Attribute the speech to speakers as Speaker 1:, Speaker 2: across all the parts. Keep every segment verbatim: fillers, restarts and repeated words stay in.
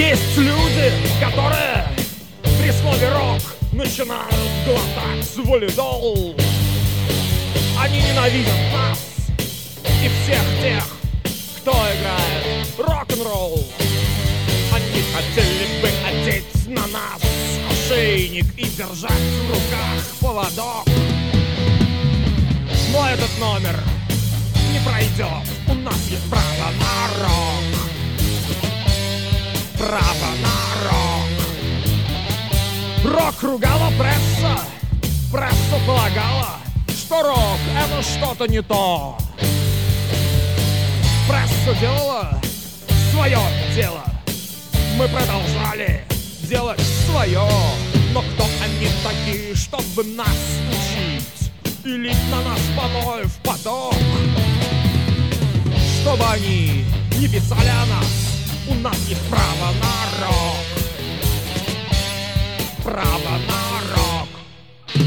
Speaker 1: Есть люди, которые при слове рок начинают глотать валидол. Они ненавидят нас и всех тех, кто играет рок-н-ролл. Они хотели бы одеть на нас ошейник и держать в руках поводок. Но этот номер не пройдет. У нас есть право на рок. Право на рок. Рок ругала пресса. Пресса полагала, что рок — это что-то не то. Пресса делала свое дело. Мы продолжали делать свое. Но кто они такие, чтобы нас учить и лить на нас помоев поток? Чтобы они не писали о нас, у нас есть право на рок. Право на рок.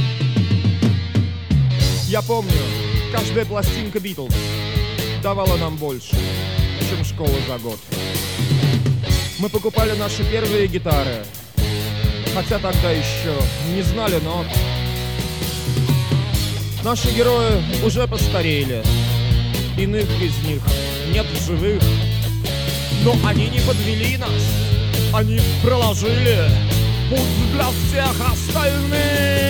Speaker 1: Я помню, каждая пластинка Битлз давала нам больше, чем школа за год. Мы покупали наши первые гитары, хотя тогда еще не знали нот. Наши герои уже постарели, иных из них нет в живых. Но они не подвели нас, они проложили путь для всех остальных.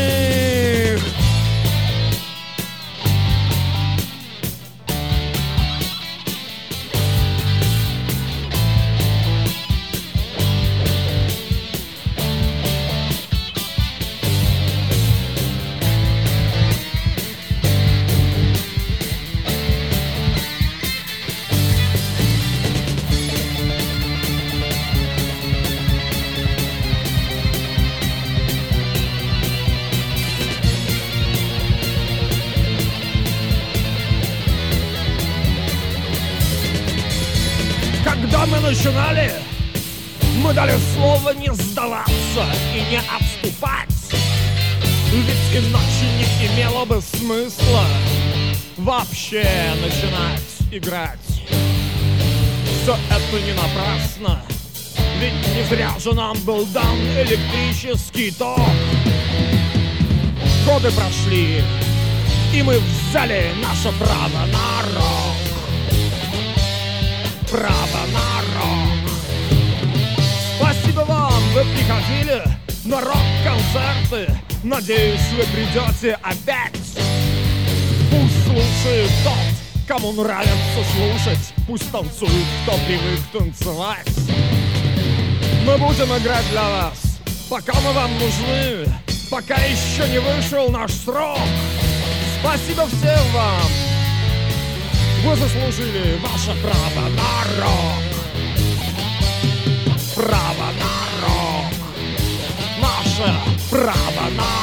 Speaker 1: Когда мы начинали, мы дали слово не сдаваться и не отступать. Ведь иначе не имело бы смысла вообще начинать играть. Все это не напрасно, ведь не зря же нам был дан электрический ток. Годы прошли, и мы взяли наше право на рок. Право на рок. Спасибо вам, вы приходили на рок-концерты. Надеюсь, вы придете опять. Пусть слушает тот, кому нравится слушать. Пусть танцует, кто привык танцевать. Мы будем играть для вас, пока мы вам нужны, пока еще не вышел наш срок. Спасибо всем вам. Вы заслужили ваше право на рок. Право на рок. Наше право на